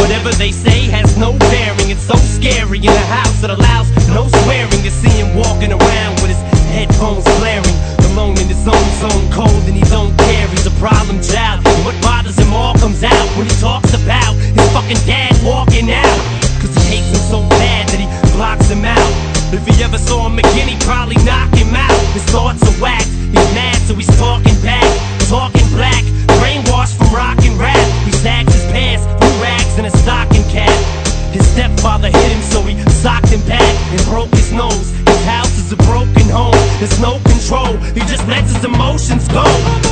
Whatever they say has no bearing. It's so scary in a house that allows no swearing. To see him walking around with his headphones blaring, alone in his own zone, cold and he don't care. He's a problem child, and what bothers him all comes out when he talks about his fucking dad walking out. Cause he hates him so bad that he blocks him out. If he ever saw him again, he'd probably knock him out. His thoughts are whacked, he's mad so he's talking back, talking black, brainwashed from rock and rap. He sags his pants, blue rags and a stocking cap. His stepfather hit him so he socked him back and broke his nose. His house is a broken home, there's no control, he just lets his emotions go.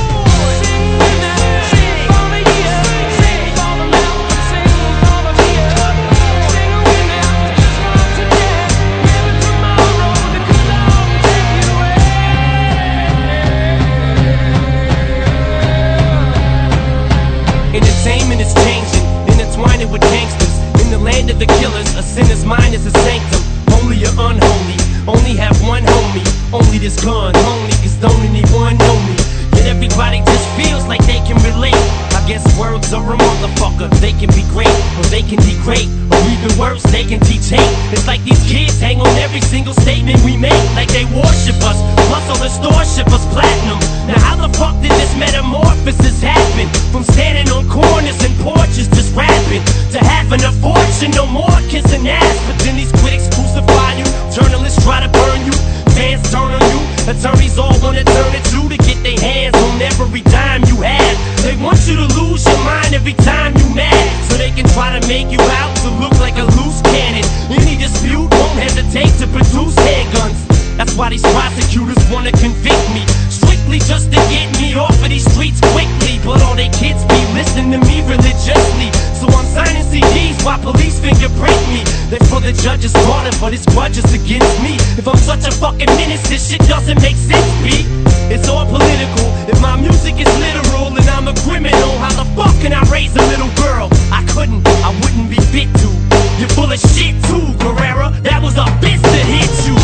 Entertainment is changing, intertwining with gangsters. In the land of the killers, a sinner's mind is a sanctum. Holy or unholy, only have one homie. Only this gun, only cause don't anyone know me. Yet everybody just feels like they can relate. I guess words are a motherfucker. They can be great, or they can degrade, or even worse, they can teach hate. It's like these kids hang on every single statement we make, like they worship us. Plus all the stores ship us platinum. Now how the fuck did this metamorphosis happen? From standing on corners and porches just rapping, to having a fortune, no more kissing ass. But then these critics crucify you, journalists try to burn you, fans turn on you, attorneys all wanna turn it to get their hands on every dime you have. They want you to lose your mind every time you mad, so they can try to make you out to look like a loose cannon. Any dispute won't hesitate to produce handguns. That's why these prosecutors wanna convict me, strictly just to get me off of these streets quickly. But all they kids be listening to me religiously, so I'm signing CDs while police fingerprint me. They're for the judge's corner, but his grudge is against me. If I'm such a fucking menace, this shit doesn't make sense, B. It's all political. If my music is literal and I'm a criminal, how the fuck can I raise a little girl? I couldn't, I wouldn't be fit to. You're full of shit too, Guerrera. That was a bitch that hit you.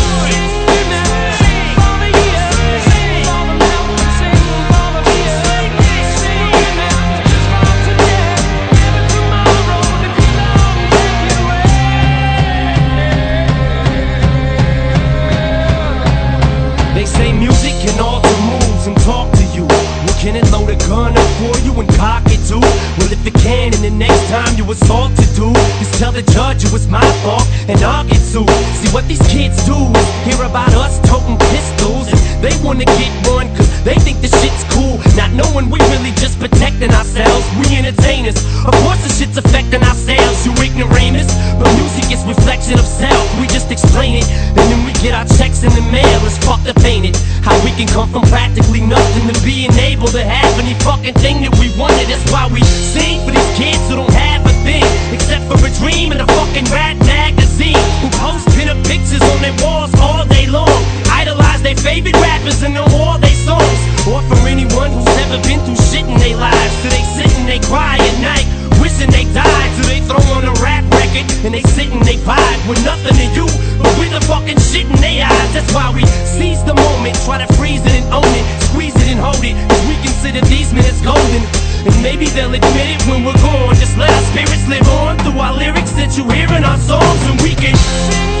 They say music can alter moods and talk to you. Well, can it load a gun up for you and cock it too? Well, if it can, and the next time you assault to do, just tell the judge it was my fault and I'll get sued. See what these kids do is hear about us toting pistols, and they wanna get one cause they think this shit's cool, not knowing we really just protecting ourselves. We entertainers, of course the shit's affecting ourselves, you ignoramus. But music is reflection of self, we just explain it, and then we get our checks in the mail. It's fucked up, ain't it? How we can come from practically nothing to being able to have any fucking thing that we wanted. That's why we sing for these kids who don't have a thing except for a dream and a fucking rat magazine, who post pin-up pictures on their walls all day long, idolize their favorite rappers and know all their songs. Or for anyone who's never been through shit in their lives, so they sit and they cry at night wishing they died. So they throw on a rap record and they sit and they vibe with nothing to you but with the fucking shit in their eyes. That's why we seize the moment, try to freeze it and own it, squeeze it and hold it, cause we consider these minutes golden. And maybe they'll admit it when we're gone. Just let our spirits live on through our lyrics that you hear in our songs, and we can